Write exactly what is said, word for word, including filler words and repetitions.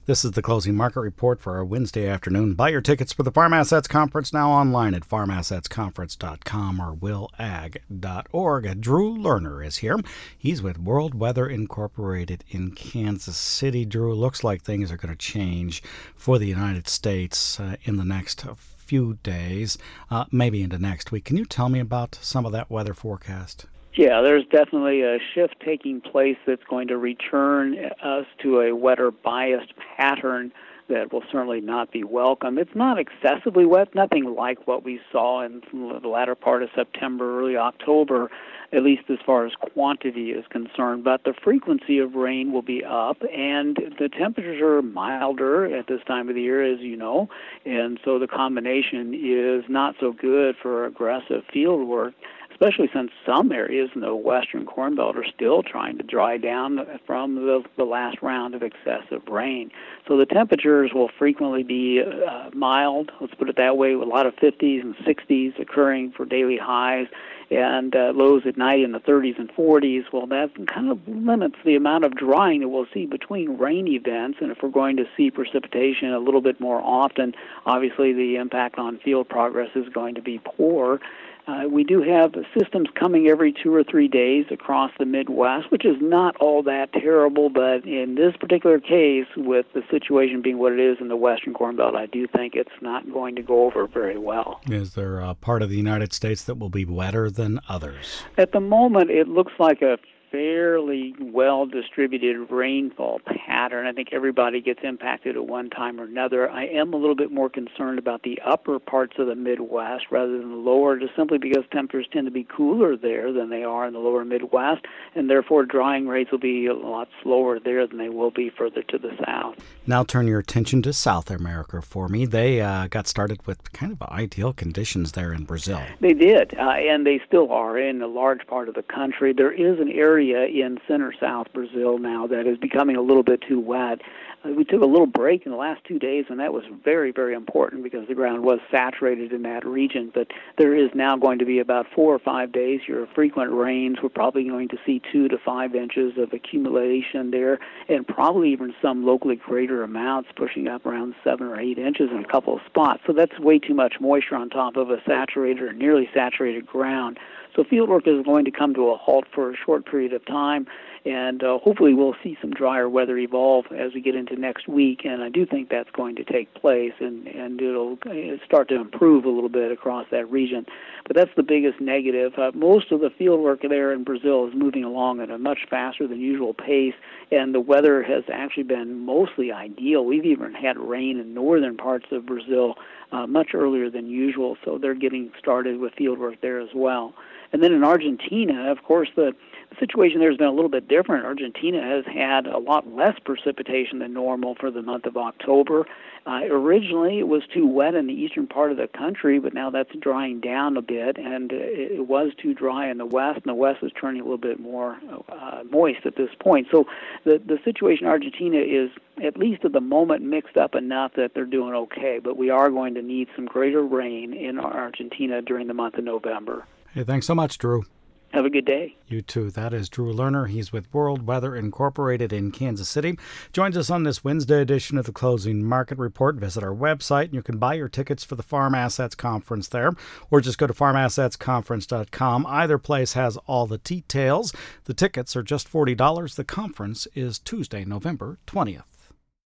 This is the closing market report for our Wednesday afternoon. Buy your tickets for the Farm Assets Conference now online at farm assets conference dot com or will ag dot org. Drew Lerner is here. He's with World Weather Incorporated in Kansas City. Drew, looks like things are going to change for the United States uh, in the next few days, uh, maybe into next week. Can you tell me about some of that weather forecast? Yeah, there's definitely a shift taking place that's going to return us to a wetter biased pattern that will certainly not be welcome. It's not excessively wet, nothing like what we saw in the latter part of September, early October, at least as far as quantity is concerned. But the frequency of rain will be up, and the temperatures are milder at this time of the year, as you know, and so the combination is not so good for aggressive field work, especially since some areas in the western Corn Belt are still trying to dry down from the, the last round of excessive rain. So the temperatures will frequently be uh, mild, let's put it that way, with a lot of fifties and sixties occurring for daily highs, and uh, lows at night in the thirties and forties. Well, that kind of limits the amount of drying that we'll see between rain events, and if we're going to see precipitation a little bit more often, obviously the impact on field progress is going to be poor. Uh, we do have systems coming every two or three days across the Midwest, which is not all that terrible, but in this particular case, with the situation being what it is in the western Corn Belt, I do think it's not going to go over very well. Is there a part of the United States that will be wetter than others? At the moment, it looks like a fairly well-distributed rainfall pattern. I think everybody gets impacted at one time or another. I am a little bit more concerned about the upper parts of the Midwest rather than the lower, just simply because temperatures tend to be cooler there than they are in the lower Midwest, and therefore drying rates will be a lot slower there than they will be further to the south. Now turn your attention to South America for me. They uh, got started with kind of ideal conditions there in Brazil. They did, uh, and they still are in a large part of the country. There is an area in center-south Brazil now that is becoming a little bit too wet. Uh, we took a little break in the last two days, and that was very, very important because the ground was saturated in that region. But there is now going to be about four or five days here of frequent rains. We're probably going to see two to five inches of accumulation there, and probably even some locally greater amounts, pushing up around seven or eight inches in a couple of spots. So that's way too much moisture on top of a saturated or nearly saturated ground. So fieldwork is going to come to a halt for a short period of time, and uh, hopefully we'll see some drier weather evolve as we get into next week, and I do think that's going to take place, and, and it'll start to improve a little bit across that region. But that's the biggest negative. Uh, most of the fieldwork there in Brazil is moving along at a much faster than usual pace, and the weather has actually been mostly ideal. We've even had rain in northern parts of Brazil uh, much earlier than usual, so they're getting started with fieldwork there as well. And then in Argentina, of course, the situation there has been a little bit different. Argentina has had a lot less precipitation than normal for the month of October. Uh, originally, it was too wet in the eastern part of the country, but now that's drying down a bit, and uh, it was too dry in the west, and the west is turning a little bit more uh, moist at this point. So the, the situation in Argentina is, at least at the moment, mixed up enough that they're doing okay, but we are going to need some greater rain in Argentina during the month of November. Hey, thanks so much, Drew. Have a good day. You too. That is Drew Lerner. He's with World Weather Incorporated in Kansas City. Joins us on this Wednesday edition of the Closing Market Report. Visit our website, and you can buy your tickets for the Farm Assets Conference there, or just go to farm assets conference dot com. Either place has all the details. The tickets are just forty dollars. The conference is Tuesday, November twentieth.